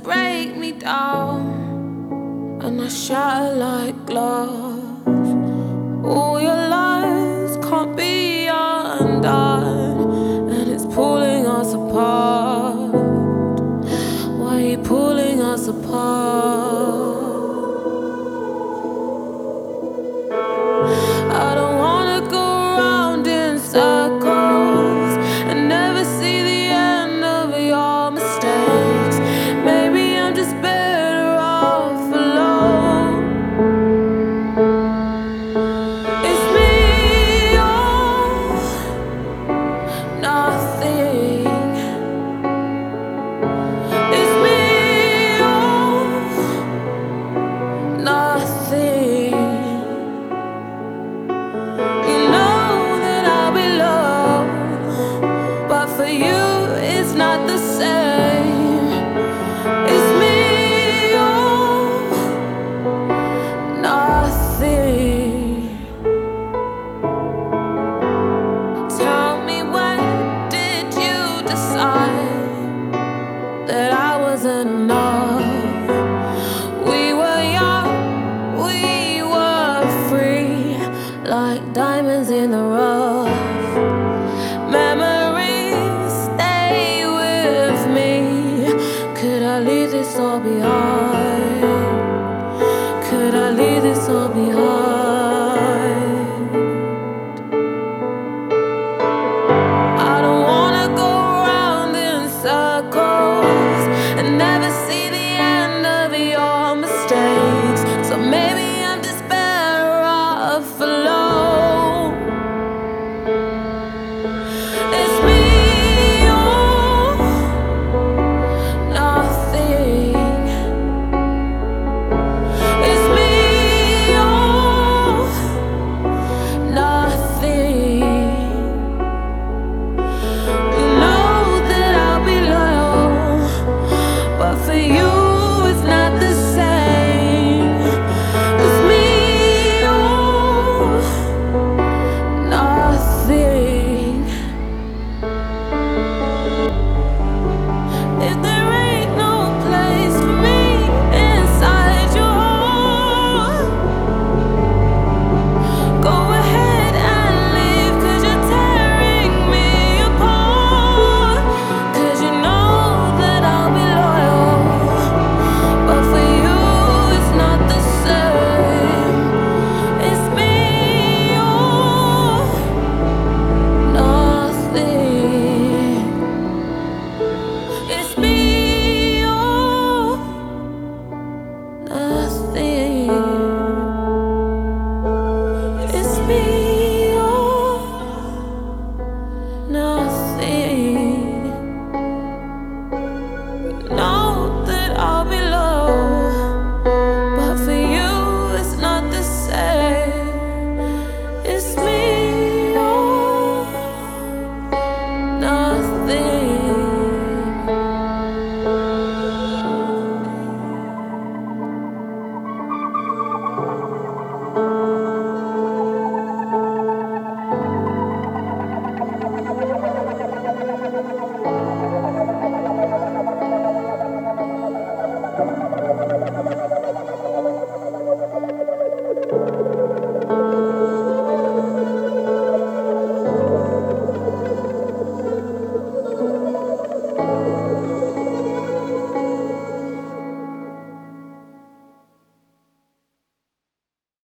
break me down, and I shatter like glass. All your lies can't be undone, and it's pulling us apart. Why are you pulling us apart? I don't wanna go round in circles and never see the end of your mistakes. Maybe I'm just better off alone. It's me or nothing. It's me or nothing. You know that I'll be loved, but for you it's not the same. It's me or nothing. Tell me, when did you decide that I wasn't enough? We were young, we were free, like diamonds in the rough. Memories stay with me. Could I leave this all behind? Could I leave this all behind?